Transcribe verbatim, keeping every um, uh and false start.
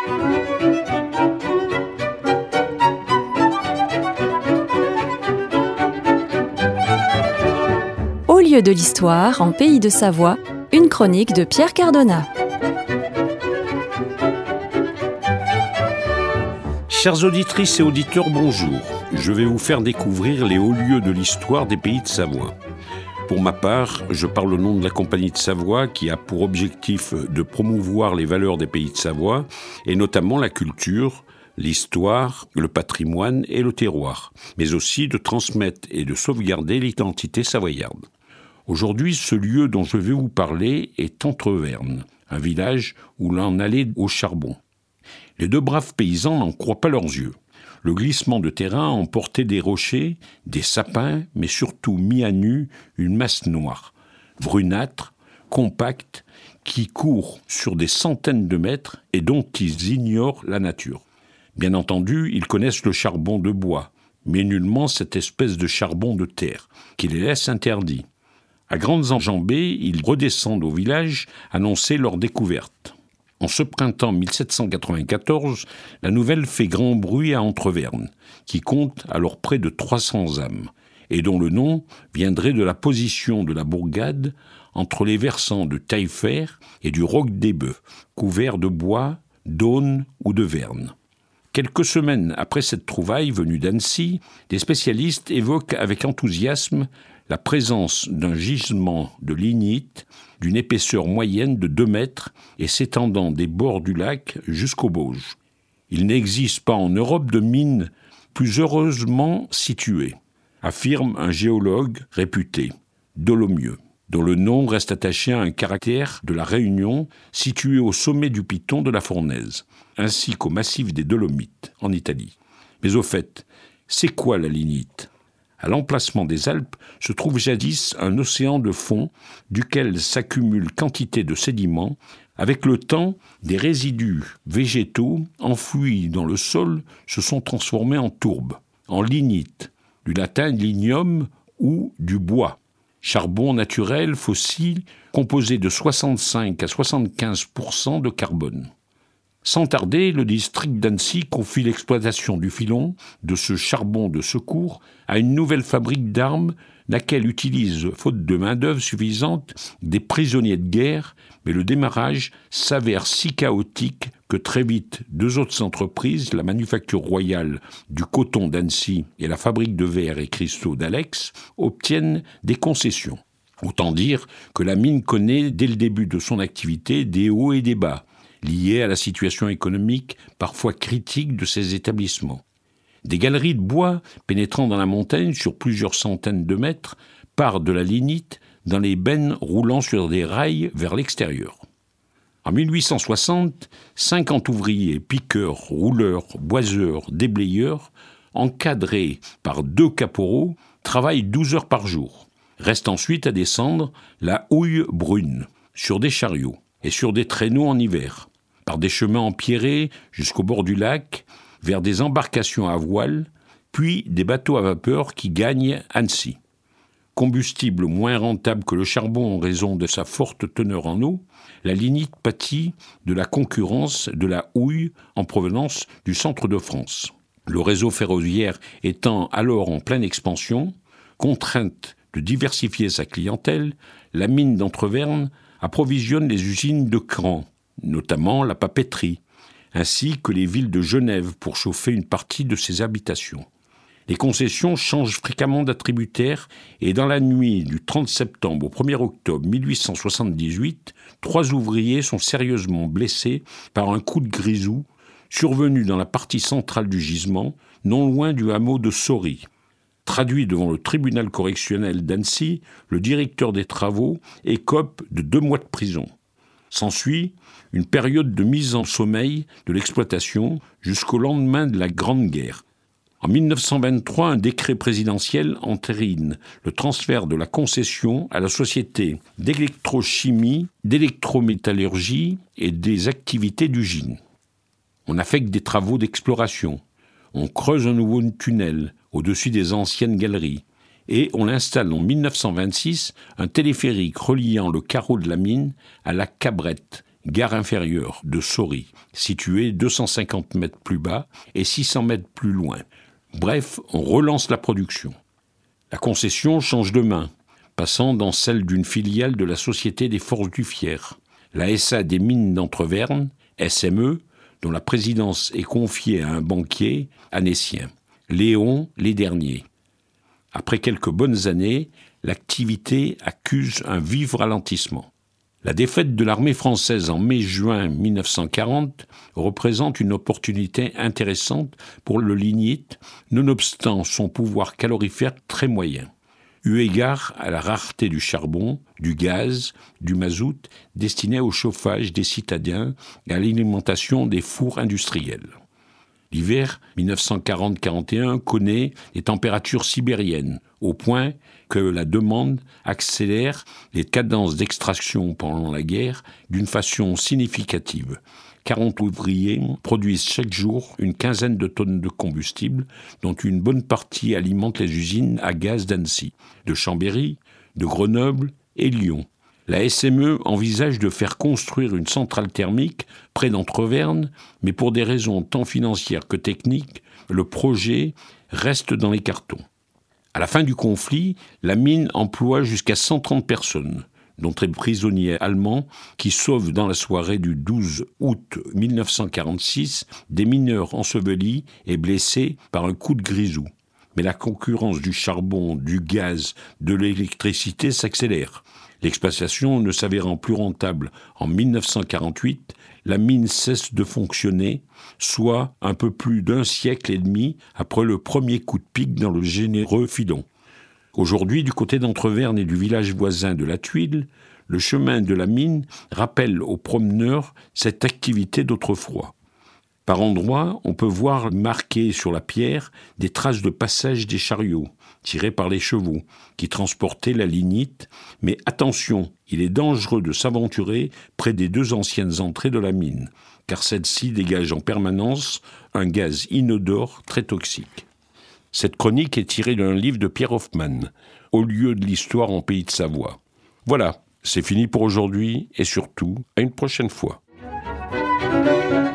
Au lieu de l'histoire, en Pays de Savoie, une chronique de Pierre Cardona. Chères auditrices et auditeurs, bonjour. Je vais vous faire découvrir les hauts lieux de l'histoire des Pays de Savoie. Pour ma part, je parle au nom de la Compagnie de Savoie qui a pour objectif de promouvoir les valeurs des Pays de Savoie et notamment la culture, l'histoire, le patrimoine et le terroir, mais aussi de transmettre et de sauvegarder l'identité savoyarde. Aujourd'hui, ce lieu dont je vais vous parler est Entreverne, un village où l'on allait au charbon. Les deux braves paysans n'en croient pas leurs yeux. Le glissement de terrain emportait des rochers, des sapins, mais surtout mis à nu une masse noire, brunâtre, compacte, qui court sur des centaines de mètres et dont ils ignorent la nature. Bien entendu, ils connaissent le charbon de bois, mais nullement cette espèce de charbon de terre, qui les laisse interdits. À grandes enjambées, ils redescendent au village annoncer leur découverte. En ce printemps mille sept cent quatre-vingt-quatorze, la nouvelle fait grand bruit à Entreverne, qui compte alors près de trois cents âmes, et dont le nom viendrait de la position de la bourgade entre les versants de Taillefer et du Roc des Bœufs, couverts de bois, d'aunes ou de vernes. Quelques semaines après cette trouvaille venue d'Annecy, des spécialistes évoquent avec enthousiasme la présence d'un gisement de lignite d'une épaisseur moyenne de deux mètres et s'étendant des bords du lac jusqu'au Bauge. Il n'existe pas en Europe de mine plus heureusement située, affirme un géologue réputé, Dolomieu, dont le nom reste attaché à un caractère de la Réunion situé au sommet du piton de la Fournaise, ainsi qu'au massif des Dolomites, en Italie. Mais au fait, c'est quoi la lignite ? À l'emplacement des Alpes se trouve jadis un océan de fond duquel s'accumule quantité de sédiments. Avec le temps, des résidus végétaux enfouis dans le sol se sont transformés en tourbe, en lignite, du latin lignium ou du bois. Charbon naturel fossile composé de soixante-cinq à soixante-quinze pour cent de carbone. Sans tarder, le district d'Annecy confie l'exploitation du filon, de ce charbon de secours, à une nouvelle fabrique d'armes, laquelle utilise, faute de main-d'œuvre suffisante, des prisonniers de guerre, mais le démarrage s'avère si chaotique que très vite, deux autres entreprises, la Manufacture Royale du coton d'Annecy et la fabrique de verre et cristaux d'Alex, obtiennent des concessions. Autant dire que la mine connaît, dès le début de son activité, des hauts et des bas, liés à la situation économique parfois critique de ces établissements. Des galeries de bois pénétrant dans la montagne sur plusieurs centaines de mètres partent de la lignite dans les bennes roulant sur des rails vers l'extérieur. En mille huit cent soixante, cinquante ouvriers, piqueurs, rouleurs, boiseurs, déblayeurs, encadrés par deux caporaux, travaillent douze heures par jour. Reste ensuite à descendre la houille brune sur des chariots et sur des traîneaux en hiver, par des chemins empierrés jusqu'au bord du lac, vers des embarcations à voile, puis des bateaux à vapeur qui gagnent Annecy. Combustible moins rentable que le charbon en raison de sa forte teneur en eau, la lignite pâtit de la concurrence de la houille en provenance du centre de France. Le réseau ferroviaire étant alors en pleine expansion, contrainte de diversifier sa clientèle, la mine d'Entreverne approvisionne les usines de Cran, notamment la papeterie, ainsi que les villes de Genève pour chauffer une partie de ses habitations. Les concessions changent fréquemment d'attributaire et dans la nuit du trente septembre au premier octobre mille huit cent soixante-dix-huit, trois ouvriers sont sérieusement blessés par un coup de grisou survenu dans la partie centrale du gisement, non loin du hameau de Saury. Traduit devant le tribunal correctionnel d'Annecy, le directeur des travaux écope de deux mois de prison. S'ensuit une période de mise en sommeil de l'exploitation jusqu'au lendemain de la Grande Guerre. En mille neuf cent vingt-trois, un décret présidentiel entérine le transfert de la concession à la Société d'électrochimie, d'électrométallurgie et des activités d'usine. On affecte des travaux d'exploration, on creuse un nouveau tunnel au-dessus des anciennes galeries, et on installe en mille neuf cent vingt-six un téléphérique reliant le carreau de la mine à la Cabrette, gare inférieure de Saury, située deux cent cinquante mètres plus bas et six cents mètres plus loin. Bref, on relance la production. La concession change de main, passant dans celle d'une filiale de la Société des Forces du Fier, la S A des Mines d'Entreverne, S M E, dont la présidence est confiée à un banquier annécien, Léon Lesderniers. Après quelques bonnes années, l'activité accuse un vif ralentissement. La défaite de l'armée française en mai-juin mille neuf cent quarante représente une opportunité intéressante pour le lignite, nonobstant son pouvoir calorifère très moyen, eu égard à la rareté du charbon, du gaz, du mazout destiné au chauffage des citadins et à l'alimentation des fours industriels. L'hiver mille neuf cent quarante quarante et un connaît les températures sibériennes, au point que la demande accélère les cadences d'extraction pendant la guerre d'une façon significative. quarante ouvriers produisent chaque jour une quinzaine de tonnes de combustible, dont une bonne partie alimente les usines à gaz d'Annecy, de Chambéry, de Grenoble et Lyon. La S M E envisage de faire construire une centrale thermique près d'Entreverne, mais pour des raisons tant financières que techniques, le projet reste dans les cartons. À la fin du conflit, la mine emploie jusqu'à cent trente personnes, dont des prisonniers allemands qui sauvent dans la soirée du douze août mille neuf cent quarante-six des mineurs ensevelis et blessés par un coup de grisou. Mais la concurrence du charbon, du gaz, de l'électricité s'accélère. L'exploitation ne s'avérant plus rentable en mille neuf cent quarante-huit, la mine cesse de fonctionner, soit un peu plus d'un siècle et demi après le premier coup de pic dans le généreux Fidon. Aujourd'hui, du côté d'Entreverne et du village voisin de La Tuile, le chemin de la mine rappelle aux promeneurs cette activité d'autrefois. Par endroits, on peut voir marquées sur la pierre des traces de passage des chariots, tirés par les chevaux, qui transportaient la lignite. Mais attention, il est dangereux de s'aventurer près des deux anciennes entrées de la mine, car celle-ci dégage en permanence un gaz inodore très toxique. Cette chronique est tirée d'un livre de Pierre Hoffmann, Au lieu de l'histoire en pays de Savoie. Voilà, c'est fini pour aujourd'hui et surtout, à une prochaine fois.